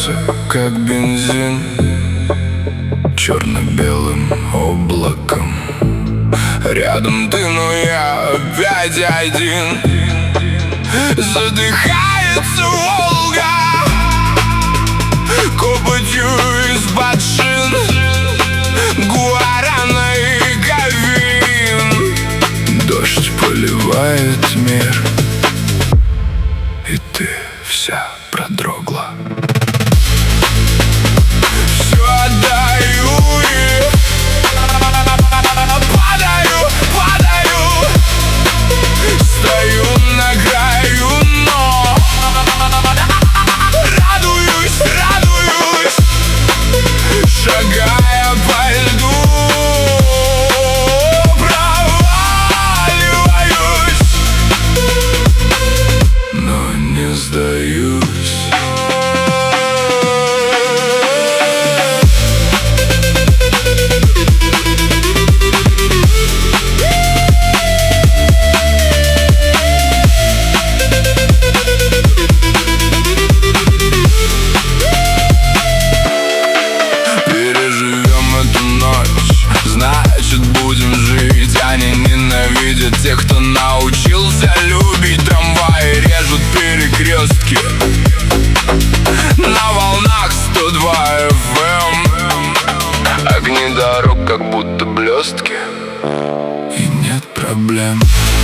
разливается, как бензин, черно-белым облаком. Рядом ты, но я опять один. Задыхается Волга копотью из-под шин, гуарана и говин. Дождь поливает мир, и ты вся продрогла. Все отдаю и падаю, стою на краю, но радуюсь, шагая по льду, проваливаюсь, но не сдаюсь. Значит, будем жить. Они ненавидят тех, кто научился любить. Трамваи режут перекрестки на волнах 102 FM. Огни дорог как будто блестки, и нет проблем.